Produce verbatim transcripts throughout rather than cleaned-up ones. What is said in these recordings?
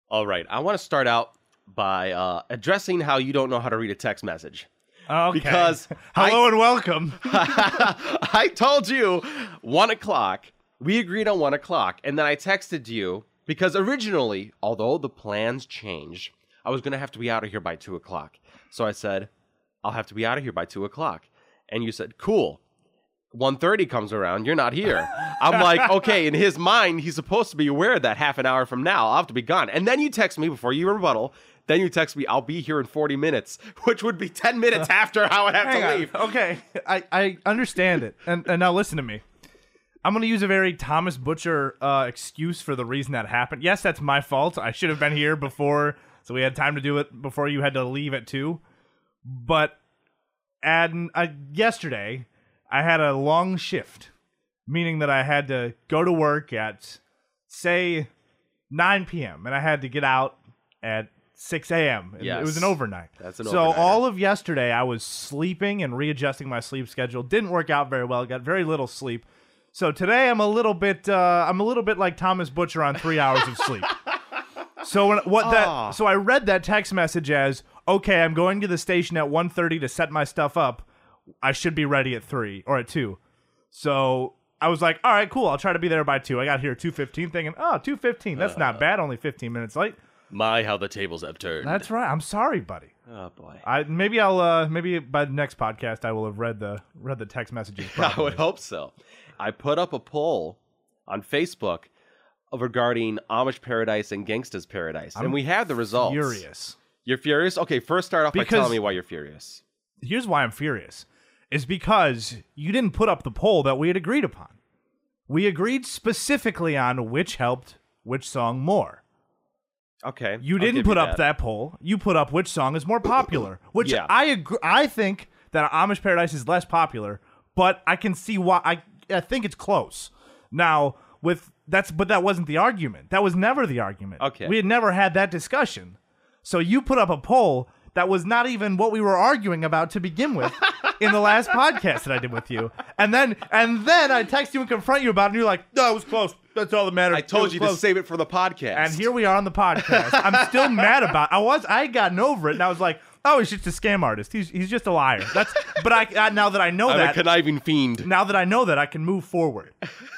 All right. I want to start out by uh, addressing how you don't know how to read a text message. Okay. Because hello I, and welcome. I told you one o'clock. We agreed on one o'clock, and then I texted you because originally, although the plans changed, I was going to have to be out of here by two o'clock. So I said, I'll have to be out of here by two o'clock. And you said, cool. one thirty comes around, you're not here. I'm like, okay, in his mind, he's supposed to be aware that half an hour from now, I'll have to be gone. And then you text me before you rebuttal. Then you text me, I'll be here in forty minutes, which would be ten minutes after I would have Hang to on. leave. Okay, I, I understand it. And, and now listen to me. I'm going to use a very Thomas Butcher uh, excuse for the reason that happened. Yes, that's my fault. I should have been here before, so we had time to do it before you had to leave at two. But and, uh, yesterday, I had a long shift, meaning that I had to go to work at, say, nine p.m., and I had to get out at six a.m. Yes. It was an overnight. That's an so overnighter. all of yesterday, I was sleeping and readjusting my sleep schedule. Didn't work out very well. Got very little sleep. So today, I'm a little bit. Uh, I'm a little bit like Thomas Butcher on three hours of sleep. So when, what that? Aw. So I read that text message as, okay, I'm going to the station at one thirty to set my stuff up. I should be ready at three or at two. So I was like, all right, cool. I'll try to be there by two. I got here at two fifteen thinking, oh, two fifteen. That's uh, not bad. Only fifteen minutes late. My, how the tables have turned. That's right. I'm sorry, buddy. Oh, boy. I Maybe I'll, uh, maybe by the next podcast, I will have read the read the text messages properly. I would hope so. I put up a poll on Facebook regarding Amish Paradise and Gangsta's Paradise, I'm and we have the results. Furious. You're furious? Okay, first start off Because- by telling me why you're furious. Here's why I'm furious. Is because you didn't put up the poll that we had agreed upon. We agreed specifically on which helped which song more. Okay. You I'll didn't give put you up that. poll. You put up which song is more popular. Which Yeah. I agree. I think that Amish Paradise is less popular, but I can see why. I I think it's close. Now with that's but that wasn't the argument. That was never the argument. Okay. We had never had that discussion. So you put up a poll that was not even what we were arguing about to begin with in the last podcast that I did with you. And then and then I text you and confront you about it, and you're like, no, it was close. That's all that matters. I It told was you close. to save it for the podcast. And here we are on the podcast. I'm still mad about. I was. I had gotten over it, and I was like, "Oh, he's just a scam artist. He's he's just a liar." That's. But I, I now that I know I'm that, a conniving fiend. now that I know that, I can move forward.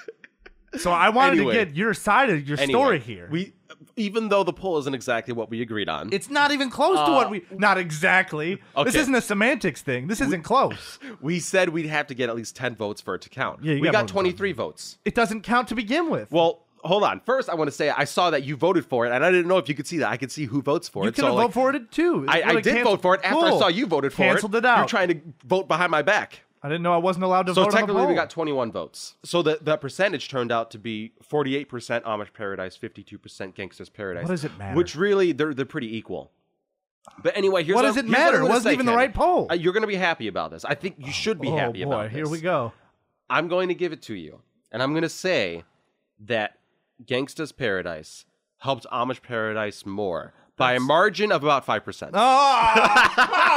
So I wanted Anyway. to get your side of your Anyway, story here. We, even though the poll isn't exactly what we agreed on, it's not even close to Uh, what we. Not exactly. This okay. isn't a semantics thing. This isn't close. we said we'd have to get at least ten votes for it to count. Yeah, you we got got more than twenty-three votes. It doesn't count to begin with. Well, hold on. First, I want to say I saw that you voted for it, and I didn't know if you could see that. I could see who votes for you it. could so, have like, voted for it too. I, It I would've did canceled- vote for it after I Cool. saw you voted for Canceled it. it out. You're trying to vote behind my back. I didn't know I wasn't allowed to So vote on the technically, we poll. got twenty-one votes. So the, the percentage turned out to be forty-eight percent Amish Paradise, fifty-two percent Gangsta's Paradise. What does it matter? Which really, they're they're pretty equal. But anyway, here's What what does it here's what matter? I'm It gonna wasn't say, even the Ken. right poll. Uh, you're going to be happy about this. I think you should be oh happy boy, about this. here we go. I'm going to give it to you. And I'm going to say that Gangsta's Paradise helped Amish Paradise more by a margin of about five percent. Oh,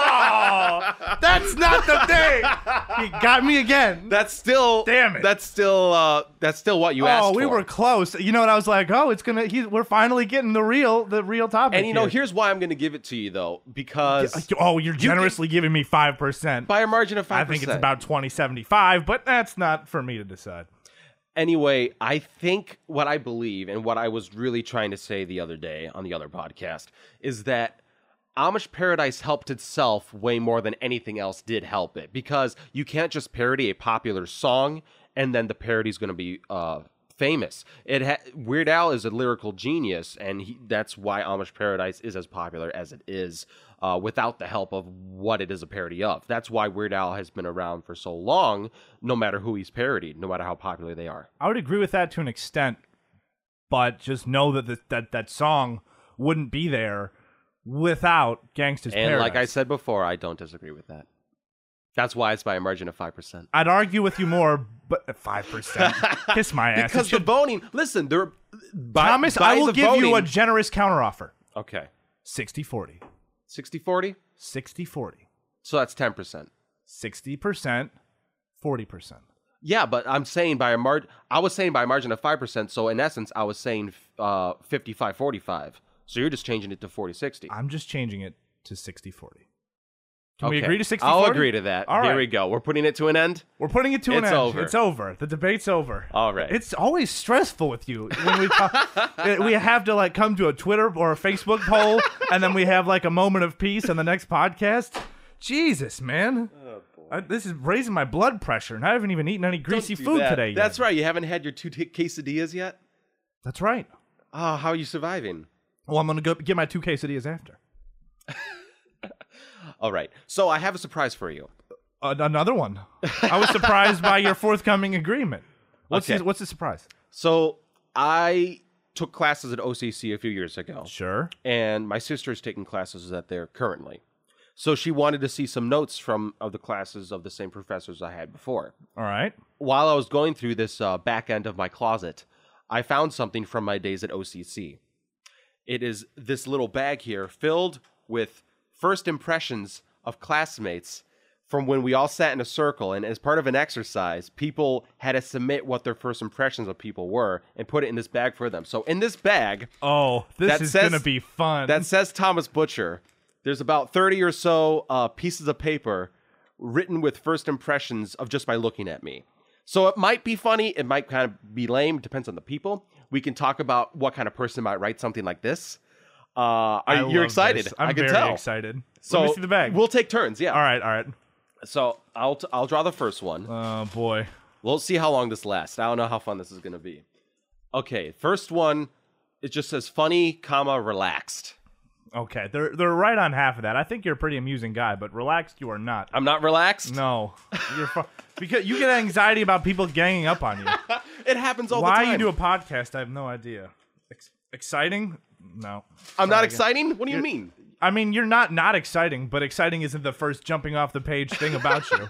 oh, that's not the thing. You got me again. That's still Damn it. That's still uh that's still what you asked oh, we for. were close. You know what? I was like, oh, it's gonna. He's, we're finally getting the real, the real topic. And you know, here. here's why I'm going to give it to you though, because oh, you're generously giving me five percent. by a margin of I five percent. think it's about twenty seventy-five, but that's not for me to decide. Anyway, I think what I believe and what I was really trying to say the other day on the other podcast is that Amish Paradise helped itself way more than anything else did help it, because you can't just parody a popular song and then the parody's going to be uh, famous. It ha- Weird Al is a lyrical genius, and he, that's why Amish Paradise is as popular as it is, uh, without the help of what it is a parody of. That's why Weird Al has been around for so long, no matter who he's parodied, no matter how popular they are. I would agree with that to an extent, but just know that the, that that song wouldn't be there without Gangsta's And Paradise. like I said before, I don't disagree with that. That's why it's by a margin of five percent. I'd argue with you more, but five percent. Kiss my ass. Because It the should- voting, listen, they're by, Thomas, by I will the give you a voting- generous counteroffer. Okay, sixty forty. sixty forty. sixty forty. So that's ten percent. sixty percent, forty percent. Yeah, but I'm saying by a margin. I was saying by a margin of five percent. So in essence, I was saying uh, fifty-five forty-five. So you're just changing it to forty sixty. I'm just changing it to sixty forty. Can Okay. we agree to sixty I'll forty? agree to that. All Here right. we go. We're putting it to an end? We're putting it to an It's end. over. It's over. The debate's over. All right. It's always stressful with you when we talk. We have to like come to a Twitter or a Facebook poll, and then we have like a moment of peace on the next podcast. Jesus, man. Oh, boy. I, this is raising my blood pressure, and I haven't even eaten any greasy Don't do food that. today yet. That's right. You haven't had your two t- quesadillas yet? That's right. Oh, how are you surviving? Well, I'm going to go get my two quesadillas after. All right. So I have a surprise for you. Uh, another one. I was surprised by your forthcoming agreement. What's, Okay. the, what's the surprise? So I took classes at O C C a few years ago, Sure. and my sister's taking classes at there currently. So she wanted to see some notes from of the classes of the same professors I had before. All right. While I was going through this uh, back end of my closet, I found something from my days at O C C. It is this little bag here filled with first impressions of classmates from when we all sat in a circle, and as part of an exercise, people had to submit what their first impressions of people were and put it in this bag for them. So in this bag Oh, this That is says- going to be fun. that says Thomas Butcher, there's about thirty or so uh, pieces of paper written with first impressions of just by looking at me. So it might be funny, it might kind of be lame, depends on the people. We can talk about what kind of person might write something like this. Uh, are, I you're love excited. this. I'm I can very tell. excited. So Let me see the bag. We'll take turns. Yeah. all right, all right. So I'll t- I'll draw the first one. Oh, boy. We'll see how long this lasts. I don't know how fun this is going to be. Okay, first one. It just says funny, comma relaxed. Okay, they're they're right on half of that. I think you're a pretty amusing guy, but relaxed you are not. I'm not relaxed. No, you're fu- because you get anxiety about people ganging up on you. It happens all Why the time. you do a podcast? I have no idea. Ex- exciting? No. I'm not Try again. exciting. What do you mean? I mean, you're not not exciting, but exciting isn't the first jumping off the page thing about you.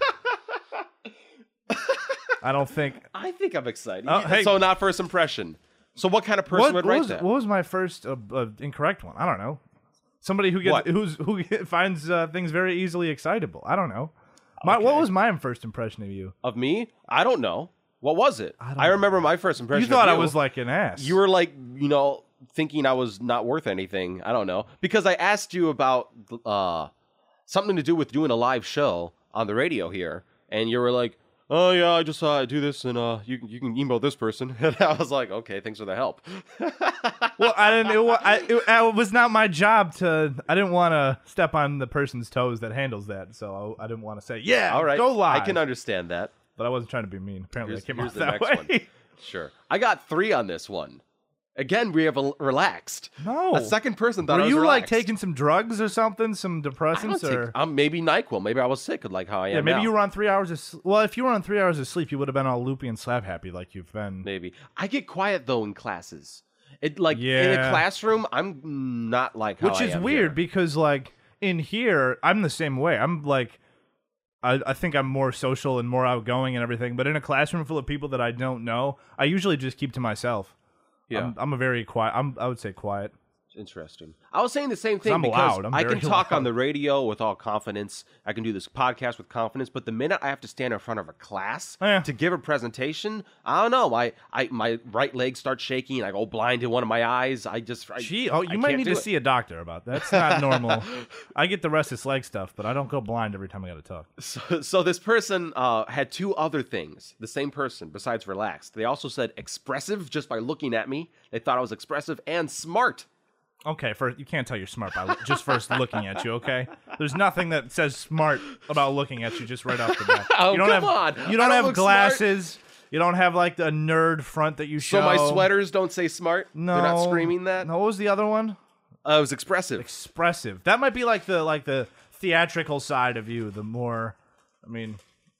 I don't think. I think I'm excited. Oh, hey. So not first impression. So what kind of person What, would what write was that? what was my first uh, uh, incorrect one? I don't know. Somebody who gets What? who's who finds uh, things very easily excitable. I don't know. My, What Okay. was my first impression of you? Of me? I don't know. What was it? I don't I, remember my first impression. You thought of I was like an ass. You were like, you know, thinking I was not worth anything. I don't know. Because I asked you about uh, something to do with doing a live show on the radio here. And you were like, oh, yeah, I just uh, do this and uh, you, you can email this person. And I was like, okay, thanks for the help. Well, I didn't. It, wa- I, it, it was not my job to. I didn't want to step on the person's toes that handles that. So I, I didn't want to say, yeah, All right. go live. I can understand that. But I wasn't trying to be mean. Apparently, Here's, I came here's off the that next way. one. Sure. I got three on this one. Again, we have a relaxed. No. A second person thought Were I was you like relaxed. taking some drugs or something? Some I don't depressants take, or? um, maybe NyQuil. Maybe I was sick, like how I am Yeah, maybe now. you were on three hours of sleep. Well, if you were on three hours of sleep, you would have been all loopy and slap happy like you've been. Maybe. I get quiet though in classes. It like in a Yeah. classroom, I'm not like how Which I is am weird here. because like in here, I'm the same way. I'm like, I, I think I'm more social and more outgoing and everything. But in a classroom full of people that I don't know, I usually just keep to myself. Yeah. I'm, I'm a very quiet. I'm I would say quiet. Interesting. I was saying the same thing I'm because loud. I'm I very can talk loud. on the radio with all confidence. I can do this podcast with confidence. But the minute I have to stand in front of a class Eh. to give a presentation, I don't know. My I my right leg starts shaking. I go blind in one of my eyes. I just I, Gee, oh, I you might can't need do to it. see a doctor about that. That's not normal. I get the restless leg stuff, but I don't go blind every time I got to talk. So, so this person uh, had two other things. The same person, besides relaxed. They also said expressive just by looking at me. They thought I was expressive and smart. Okay, first you can't tell you're smart by lo- just first looking at you. Okay, there's nothing that says smart about looking at you just right off the bat. Oh, you don't come have, on. You don't I don't have look glasses. You don't have like the nerd front that you show. So my sweaters don't say smart. No, They're not screaming that. No, what was the other one? Uh, it was expressive. Expressive. That might be like the like the theatrical side of you. The more, I mean,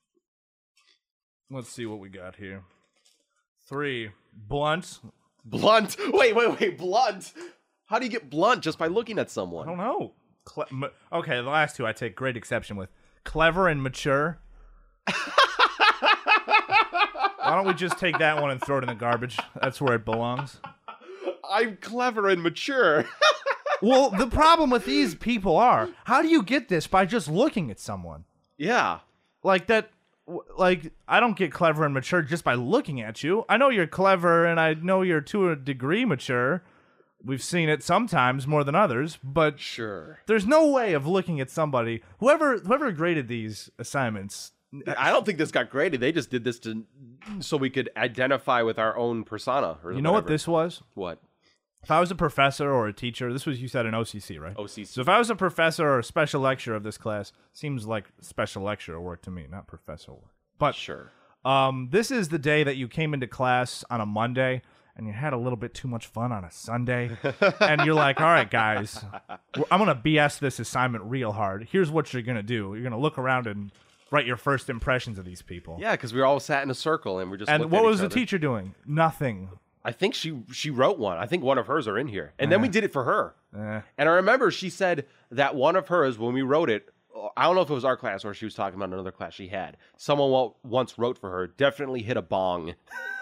let's see what we got here. Three blunt. Blunt. Wait, wait, wait. Blunt. How do you get blunt just by looking at I someone? don't know. Cle- ma- okay, the last two I take great exception with. Clever and mature. Why don't we just take that one and throw it in the garbage? That's where it belongs. I'm clever and mature. Well, the problem with these people are, how do you get this by just looking at someone? Yeah. Like that, w- like, I don't get clever and mature just by looking at you. I know you're clever and I know you're to a degree mature, We've seen it sometimes more than others, but Sure. there's no way of looking at somebody whoever whoever graded these assignments. I don't think this got graded. They just did this to so we could identify with our own persona. Or You know what whatever. this was? What? If I was a professor or a teacher, this was you said an O C C, right? O C C. So if I was a professor or a special lecturer of this class, seems like special lecturer work to me, not professor work. But Sure. um, this is the day that you came into class on a Monday and you had a little bit too much fun on a Sunday, and you're like, all right, guys, I'm going to B S this assignment real hard. Here's what you're going to do. You're going to look around and write your first impressions of these people. Yeah, because we all sat in a circle and we just. And looked what at was each the other. teacher doing? Nothing. I think she she wrote one. I think one of hers are in here, and then we did it for her. Eh. And I remember she said that one of hers, when we wrote it, I don't know if it was our class or she was talking about another class she had. Someone wa- once wrote for her, definitely hit a bong.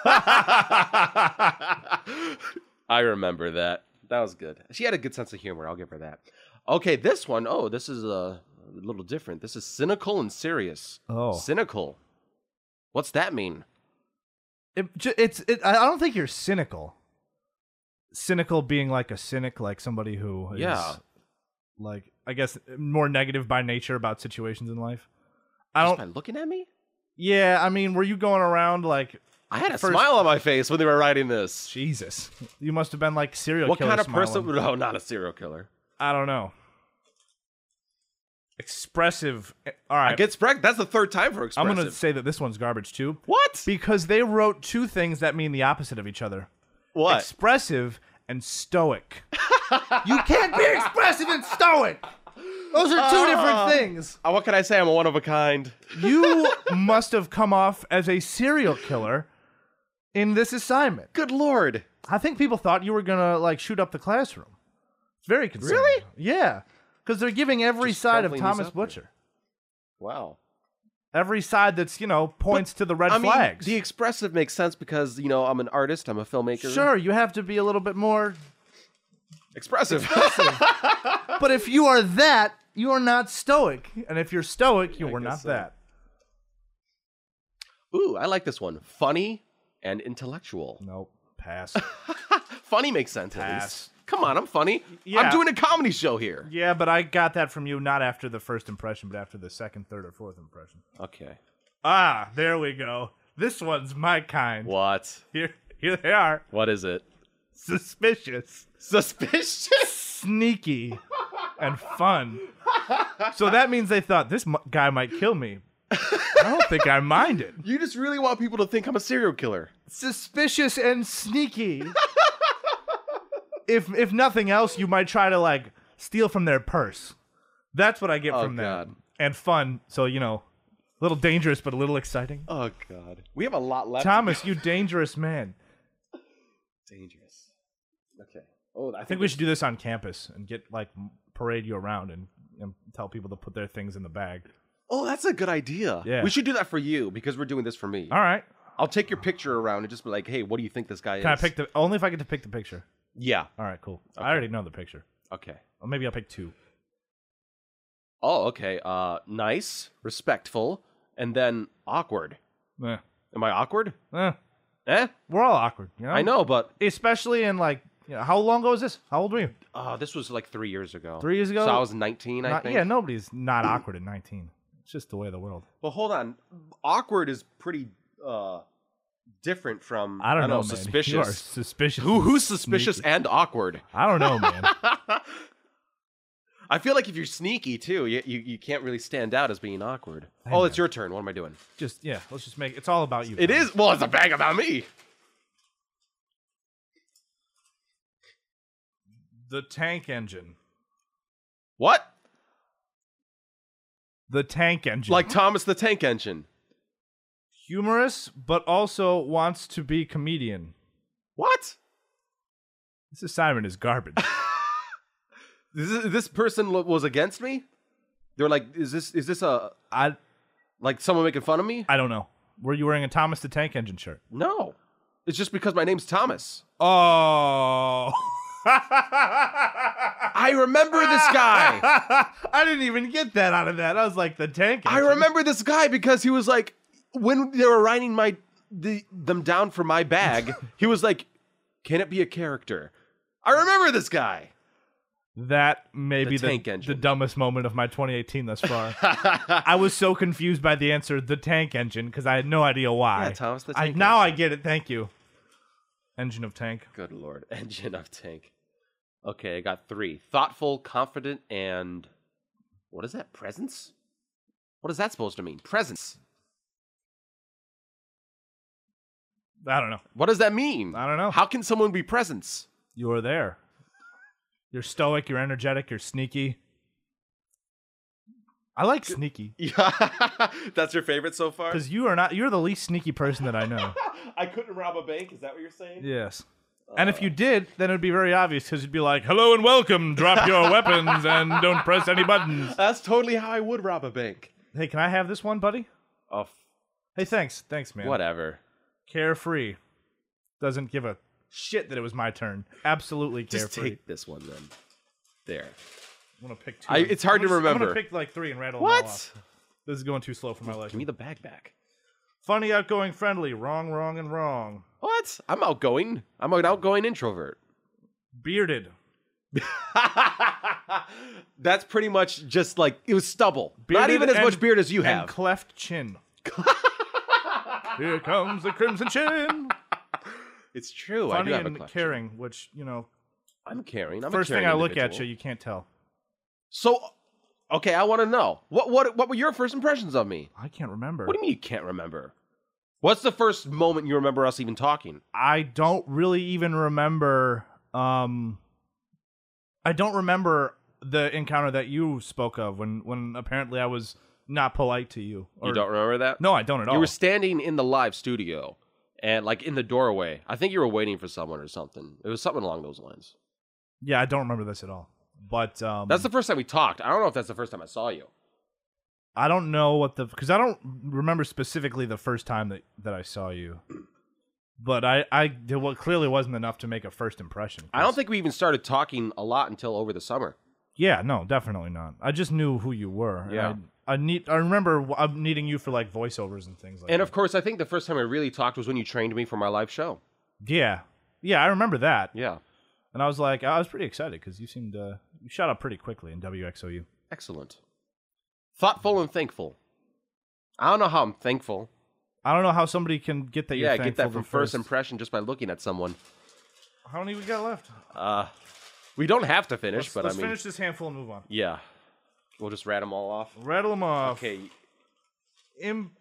I remember that. That was good. She had a good sense of humor. I'll give her that. Okay, this one, oh, this is a little different. This is cynical and serious. Oh. Cynical. What's that mean? It, ju- it's. It, I don't think you're cynical. Cynical being like a cynic, like somebody who is, Yeah. like, I guess, more negative by nature about situations in life. I Just don't. by looking at me? Yeah, I mean, were you going around like I had a First- smile on my face when they were writing this. Jesus? You must have been like serial What killer. kind of smiling. person? No, not a serial killer. I don't know. Expressive. All right, I get spread. That's the third time for I'm expressive. gonna say that this one's garbage too, What? because they wrote two things that mean the opposite of each other: What? expressive and stoic. You can't be expressive and stoic. Those are two different things. Uh, what can I say? I'm a one of a kind. You must have come off as a serial killer in this assignment. Good lord. I think people thought you were gonna like shoot up the classroom. It's very concerning. Really? Yeah, because they're giving every Just side of crumpling these Thomas up Butcher. Wow. Every side that's, you know, points to the red I mean, flags. the expressive makes sense because, you know, I'm an artist. I'm a filmmaker. Sure, you have to be a little bit more. Expressive. But if you are that, you are not stoic. And if you're stoic, you I are guess not so. that. Ooh, I like this one. Funny and intellectual. Nope. Pass. Funny makes sense at Pass. least. Come on, I'm funny. Yeah. I'm doing a comedy show here. Yeah, but I got that from you not after the first impression, but after the second, third, or fourth impression. Okay. Ah, there we go. This one's my kind. What? Here, here they are. What is it? Suspicious, Suspicious? sneaky, and fun. So that means they thought this m- guy might kill me. I don't think I minded. You just really want people to think I'm a serial killer. Suspicious and sneaky. if if nothing else, you might try to like steal from their purse. That's what I get Oh, from that. God. And fun. So, you know, a little dangerous, but a little exciting. Oh, God. We have a lot left. Thomas, you dangerous man. Dangerous. Okay. Oh, I I think we should do this on campus and get like m- parade you around and, and tell people to put their things in the bag. Oh, that's a good idea. Yeah. We should do that for you because we're doing this for me. All right. I'll take your picture around and just be like, hey, what do you think this guy is? Can I pick the only if I get to pick the picture? Yeah. All right, cool. I already know the picture. Okay. Or maybe I'll pick two. Oh, okay. Uh, nice, respectful, and then awkward. Eh. Am I awkward? Eh. Eh? We're all awkward, you know? I know, but Especially in like, you know, how long ago was this? How old were you? uh, this was like three years ago. Three years ago? So I was nineteen, I Not- think. yeah, nobody's not awkward at nineteen. It's just the way of the world. Well, hold on. Awkward is pretty uh, different from I don't, know, man. suspicious. You are suspicious. Who who's suspicious Sneaky. and awkward? I don't know, man. I feel like if you're sneaky too, you, you you can't really stand out as being awkward. Hey, oh, man. it's your turn. What am I doing? Just yeah, let's just make it's all about you. It Thomas. is. Well, it's a bag about me. The tank engine. What? The tank engine. Like Thomas the Tank Engine. humorous, but also wants to be comedian. What? This assignment is garbage. This, this person lo- was against me? They're like, is this is this a I like someone making fun of me? I don't know. Were you wearing a Thomas the Tank Engine shirt? No. It's just because my name's Thomas. Oh. I remember this guy. I didn't even get that out of that. I was like, the tank I engine. remember this guy because he was like, when they were writing my the, them down for my bag, he was like, can it be a character? I remember this guy. That may be The the, tank the engine. dumbest moment of my twenty eighteen thus far. I was so confused by the answer, the tank engine, because I had no idea why. Yeah, Thomas, the I, tank now I engine. get it. Thank you. Engine of tank. Good lord. Engine of tank. Okay, I got three. Thoughtful, confident, and... What is that? Presence? What is that supposed to mean? Presence. I don't know. What does that mean? I don't know. How can someone be presence? You were there. You're stoic, you're energetic, you're sneaky. I like sneaky. Yeah, that's your favorite so far? Because you are not you're the least sneaky person that I know. I couldn't rob a bank? Is that what you're saying? Yes. And if you did, then it would be very obvious because you'd be like, hello and welcome, drop your weapons and don't press any buttons. That's totally how I would rob a bank. Hey, can I have this one, buddy? Oh, Hey, thanks. Thanks, man. whatever. Carefree. Doesn't give a shit that it was my turn. Absolutely carefree. Just take this one then. There. I'm gonna pick two. I- it's hard I'm to gonna- I'm remember. gonna pick like three and rattle them all What? off. This is going too slow for my liking. Give me the bag back. Funny, outgoing, friendly. Wrong, wrong, and wrong. What? I'm outgoing. I'm an outgoing introvert. Bearded. That's pretty much just like, it was stubble. Not Bearded even as and- much beard as you And have. cleft chin. Here comes the crimson chin. It's true. I Funny do have a and question. caring, which, you know, I'm caring. I'm first a thing caring I look at individual. you, you can't tell. So, okay, I want to know. What what what were your first impressions of me? I can't remember. What do you mean you can't remember? What's the first moment you remember us even talking? I don't really even remember. Um, I don't remember the encounter that you spoke of when, when apparently I was not polite to you. Or, You don't remember that? No, I don't at all. You were standing in the live studio and like in the doorway. I think you were waiting for someone or something. It was something along those lines. Yeah, I don't remember this at all. But um, That's the first time we talked. I don't know if that's the first time I saw you. I don't know what the because I don't remember specifically the first time that, that I saw you. But I I there well, clearly wasn't enough to make a first impression. I don't think we even started talking a lot until over the summer. Yeah, no, definitely not. I just knew who you were. and Yeah. I, I need. I remember w- uh, needing you for like voiceovers and things like And that. of course, I think the first time I really talked was when you trained me for my live show. Yeah, yeah, I remember that. Yeah. And I was like, I was pretty excited because you seemed uh, you shot up pretty quickly in W X O U. Excellent. Thoughtful and thankful. I don't know how I'm thankful. I don't know how somebody can get that. Yeah, you're I get that thankful from the first impression just by looking at someone. How many we got left? Uh, we don't have to finish, Let's, but let's I mean, finish this handful and move on. yeah. We'll just rat them all off. Rattle them off. Okay. Im,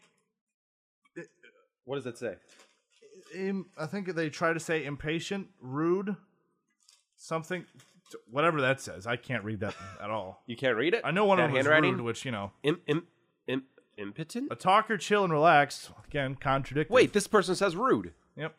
What does it say? im, I think they try to say impatient, rude, something, whatever that says. I can't read that at all. You can't read it? I know one That of them was handwriting? rude, which, you know. Im, im, im, impotent? A talker, chill, and relaxed. Again, contradictory. Wait, this person says rude. Yep.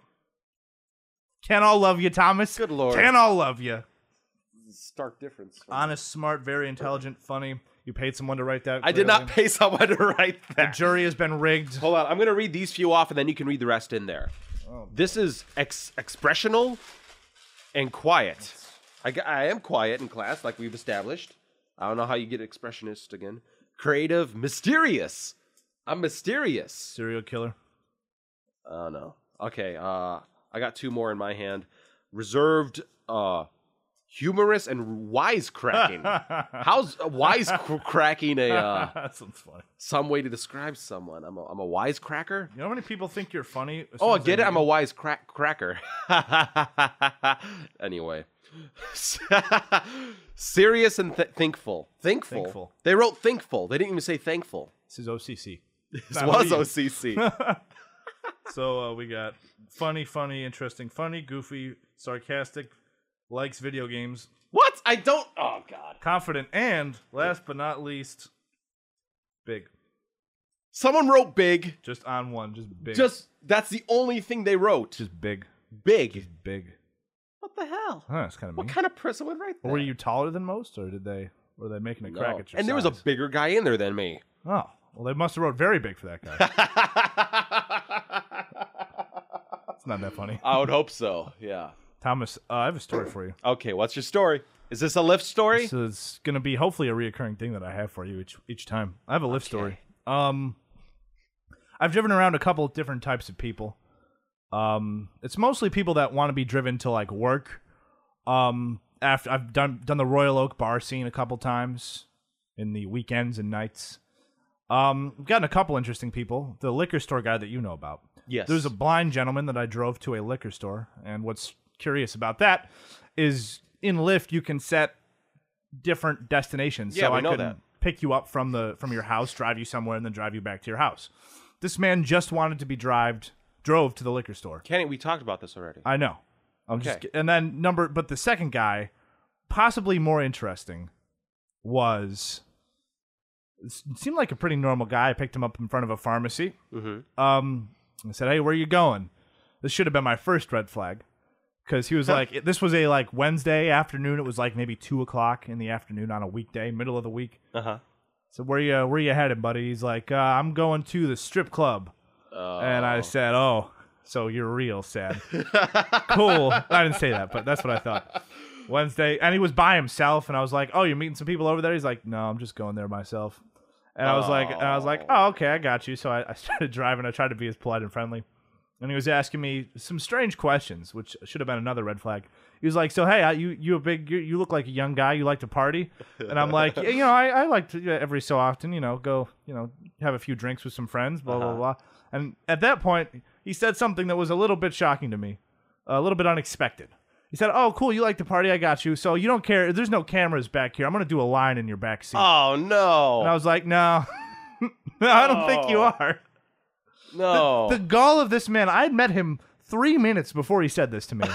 Can all love you, Thomas? Good lord. Can all love you? Stark difference. Honest, smart, very intelligent, funny. You paid someone to write that. I did not clearly. pay someone to write The that. jury has been rigged. Hold on, I'm going to read these few off and then you can read the rest in there. Oh. This is ex- expressional and quiet. I, g- I am quiet in class, like we've established. I don't know how you get expressionist again. Creative, mysterious. I'm mysterious. Serial killer. Oh, no. Okay, uh, I got two more in my hand. Reserved, uh, humorous, and wisecracking. How's uh, wisecracking a, uh, That sounds funny. some way to describe someone? I'm a, I'm a wisecracker? You know how many people think you're funny? as Oh, soon I as get they it. I'm meet a you? wise crack cracker. Anyway, serious and th- thinkful. thinkful. Thinkful. They wrote thinkful. They didn't even say thankful. This is O C C. This Not was you. O C C. So uh, we got funny, funny, interesting, funny, goofy, sarcastic, likes video games, What? I don't. Oh God. confident, and last but not least, big. Someone wrote big. Just on one, just big. Just that's the only thing they wrote. just big. Big. Big. What the hell? Huh, that's kind of mean. What kind of person would write that? Or were you taller than most, or did they were they making a crack No. at your And there was a size? bigger guy in there than me. Oh, well, they must have wrote very big for that guy. It's not that funny. I would hope so. Yeah. Thomas, uh, I have a story for you. Okay. What's your story? Is this a lift story? So it's going to be hopefully a reoccurring thing that I have for you each each time. I have a lift story. Um, I've driven around a couple of different types of people. Um, it's mostly people that want to be driven to like work Um, after I've done done the Royal Oak bar scene a couple times in the weekends and nights. Um, we've gotten a couple interesting people. The liquor store guy that you know about. Yes. There's a blind gentleman that I drove to a liquor store, and what's curious about that is in Lyft you can set different destinations. Yeah, so we I know could that. pick you up from the from your house, drive you somewhere, and then drive you back to your house. This man just wanted to be drived, drove to the liquor store. Kenny, we talked about this already. I know. I'm Okay. just and then number, but the second guy, possibly more interesting, was it seemed like a pretty normal guy. I picked him up in front of a pharmacy. Mm-hmm. Um, I said, "Hey, where are you going?" This should have been my first red flag, because he was like, "This was a like Wednesday afternoon. It was like maybe two o'clock in the afternoon on a weekday, middle of the week." Uh huh. So where you where you headed, buddy? He's like, uh, "I'm going to the strip club," Oh. and I said, "Oh, so you're real sad." Cool. I didn't say that, but that's what I thought. Wednesday, and he was by himself, and I was like, "Oh, you're meeting some people over there?" He's like, "No, I'm just going there myself." And I was like, and I was like, "Oh, okay, I got you." So I, I started driving. I tried to be as polite and friendly, and he was asking me some strange questions, which should have been another red flag. He was like, "So hey, I, you you a big you, you look like a young guy. You like to party?" And I'm like, yeah, "You know, I, I like to uh, every so often, you know, go you know have a few drinks with some friends, blah blah Uh-huh. blah." And at that point, he said something that was a little bit shocking to me, a little bit unexpected. He said, "Oh, cool, you like to party, I got you. So you don't care, there's no cameras back here. I'm going to do a line in your back seat." Oh no! And I was like, no, no, I don't think you Oh. are. no. The gall of this man, I had met him three minutes before he said this to me.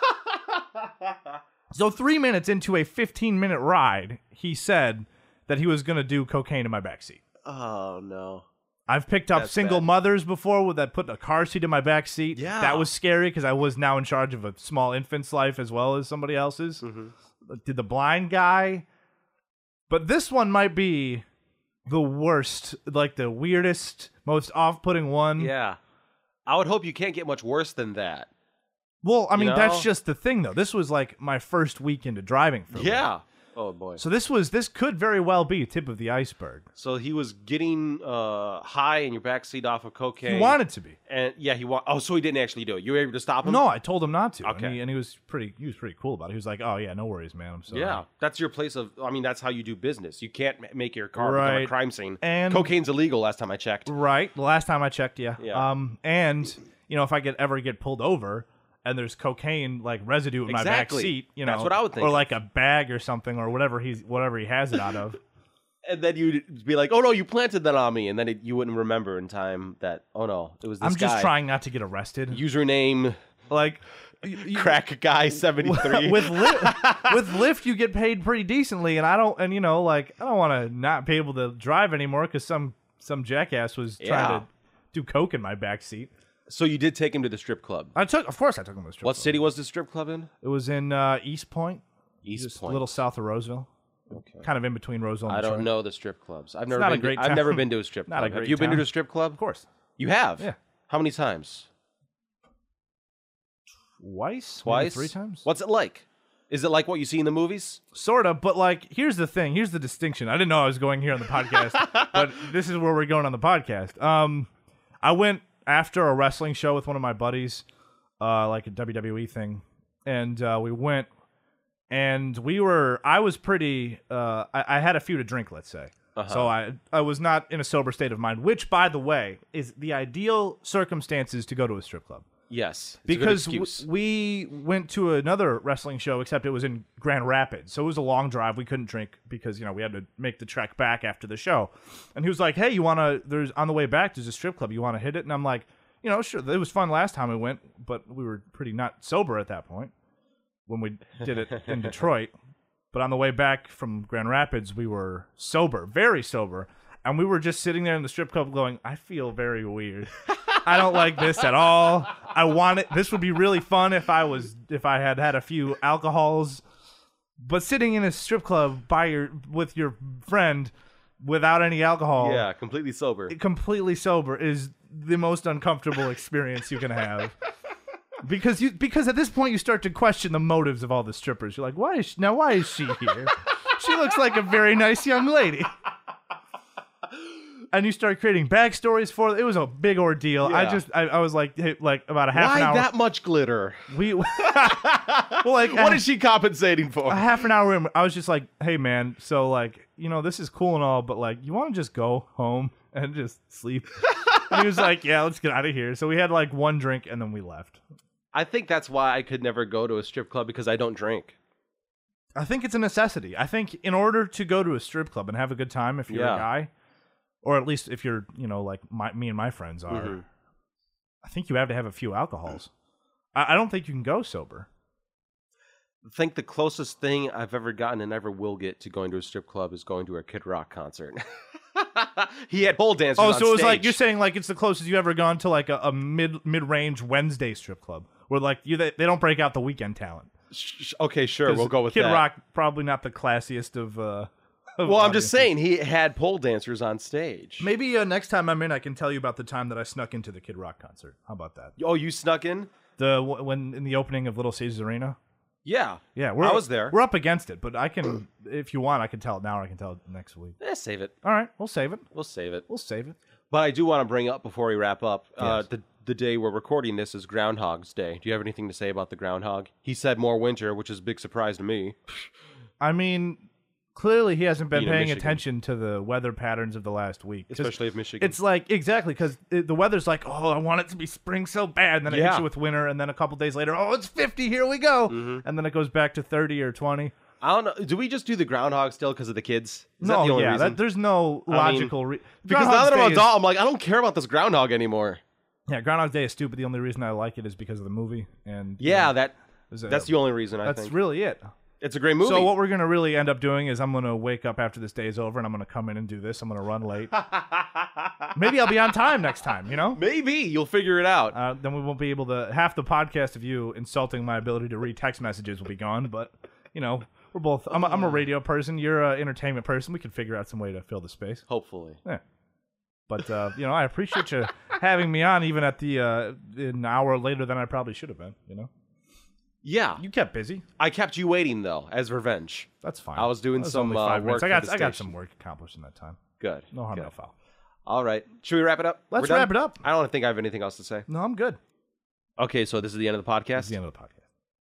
So three minutes into a fifteen-minute ride, he said that he was going to do cocaine in my back seat. oh no. I've picked up That's single bad. mothers before with that put a car seat in my back seat. Yeah. That was scary because I was now in charge of a small infant's life as well as somebody else's. Mm-hmm. Did the blind guy. But this one might be the worst, like the weirdest, most off-putting one. Yeah. I would hope you can't get much worse than that. Well, I mean, You that's know? just the thing, though. This was like my first week into driving for a Yeah. week. Oh boy. So this was this could very well be tip of the iceberg. So he was getting uh, high in your backseat off of cocaine. He wanted to be. and yeah, he wa- Oh, so he didn't actually do it. You were able to stop him? No, I told him not to. Okay. And he, and he was pretty he was pretty cool about it. He was like, "Oh yeah, no worries, man. I'm sorry." Yeah, that's your place of. I mean, that's how you do business. You can't ma- make your car become a Right. crime scene. And- cocaine's illegal. Last time I checked. Right. The last time I checked, yeah. Yeah. Um, and you know, if I get ever get pulled over and there's cocaine like residue in my back Exactly. seat, you know, That's what I would think or of. like a bag or something or whatever he's whatever he has it out of. And then you'd be like, "Oh no, you planted that on me," and then it, you wouldn't remember in time that. Oh no, it was this I'm just guy. trying not to get arrested. Username Like you- you- crack guy seventy three. with Lyft, with Lyft, you get paid pretty decently, and I don't, and you know, like I don't want to not be able to drive anymore because some some jackass was trying Yeah. to do coke in my back seat. So you did take him to the strip club. I took, of course, I took him to the strip What club. city was the strip club in? It was in uh, East Point, East just Point. a little south of Roseville, Okay. kind of in between Roseville and I don't Detroit. know the strip clubs. I've never not a been. great To, I've never town. been to a strip Not a club. Have great you been town. to a strip club? Of course, You have. Yeah. How many times? twice, maybe Twice. three times. What's it like? Is it like what you see in the movies? Sort of, but like, here's the thing. Here's the distinction. I didn't know I was going here on the podcast, but this is where we're going on the podcast. Um, I went after a wrestling show with one of my buddies, uh, like a W W E thing, and uh, we went, and we were. I was pretty. Uh, I, I had a few to drink, let's say. Uh-huh. So I I was not in a sober state of mind, which, by the way, is the ideal circumstances to go to a strip club. Yes. It's Because a good w- excuse. we went to another wrestling show, except it was in Grand Rapids. So it was a long drive. We couldn't drink because, you know, we had to make the trek back after the show. And he was like, "Hey, you want to, there's on the way back, there's a strip club. You want to hit it?" And I'm like, you know, sure. It was fun last time we went, but we were pretty not sober at that point when we did it in Detroit. But on the way back from Grand Rapids, we were sober, very sober. And we were just sitting there in the strip club going, "I feel very weird. I don't like this at all. I want it. This would be really fun if I was if I had had a few alcohols, but sitting in a strip club by your with your friend without any alcohol, Yeah, completely sober. completely sober is the most uncomfortable experience you can have." Because you because at this point you start to question the motives of all the strippers. You're like, "Why is she, now why is she here? She looks like a very nice young lady." and you start creating backstories for it. It was a big ordeal. I Yeah. just, I, I was like, hey, like about a half Why an hour. that much glitter? We, well, like, What a, is she compensating for? a half an hour in, I was just like, hey, man, so like, you know, this is cool and all, but like, you want to just go home and just sleep? And he was like, yeah, let's get out of here. So we had like one drink and then we left. I think that's why I could never go to a strip club because I don't drink. I think it's a necessity. I think in order to go to a strip club and have a good time, if you're Yeah. a guy, or at least if you're, you know, like my, me and my friends are, Mhm. I think you have to have a few alcohols. I, I don't think you can go sober. I think the closest thing I've ever gotten and ever will get to going to a strip club is going to a Kid Rock concert. He had pole dancers Oh, on so it was like stage. you're saying like it's the closest you ever gone to like a, a mid mid range Wednesday strip club where like you they, they don't break out the weekend talent. Sh- sh- Okay, sure, 'Cause we'll go with Kid that. Rock probably not the classiest of. Uh, of Well, I'm just audiences. saying he had pole dancers on stage. Maybe uh, next time I'm in, I can tell you about the time that I snuck into the Kid Rock concert. How about that? Oh, you snuck in? The when in the opening of Little Caesars Arena. Yeah. Yeah, we're, I was there. We're up against it, but I can, if you want, I can tell it now or I can tell it next week. Eh, save it. All right, we'll save it. We'll save it. We'll save it. But I do want to bring up before we wrap up, uh, Yes. the the day we're recording this is Groundhog's Day. Do you have anything to say about the groundhog? He said more winter, which is a big surprise to me. I mean, clearly he hasn't been Being in paying Michigan. attention to the weather patterns of the last week. 'Cause Especially if Michigan. It's like, exactly, because the weather's like, oh, I want it to be spring so bad. And then it hits Yeah. you with winter. And then a couple days later, oh, it's fifty. Here we go. Mm-hmm. And then it goes back to thirty or twenty. I don't know. Do we just do the groundhog still because of the kids? Is no, that the only yeah, reason? that, there's no I mean, logical reason. because now that I'm an adult, I'm like, I don't care about this groundhog anymore. Yeah, Groundhog Day is stupid. The only reason I like it is because of the movie. And you Yeah, know, that there's a- that's the only reason I that's think. really it. It's a great movie. So what we're gonna really end up doing is I'm gonna wake up after this day is over and I'm gonna come in and do this. I'm gonna run late. Maybe I'll be on time next time. You know. Maybe you'll figure it out. Uh, then we won't be able to. Half the podcast of you insulting my ability to read text messages will be gone. But you know, we're both. I'm a, I'm a radio person. You're an entertainment person. We can figure out some way to fill the space. Hopefully. Yeah. But uh, you know, I appreciate you having me on, even at the uh, an hour later than I probably should have been. You know, Yeah, you kept busy. I kept you waiting though as revenge. That's fine. I was doing That some, only uh, five minutes. work I got for the I got station. some work accomplished in that time. Good. No harm, Good. no foul. All right. Should we wrap it up? Let's We're done? wrap it up. I don't think I have anything else to say. No, I'm good. Okay, so this is the end of the podcast. That's the end of the podcast.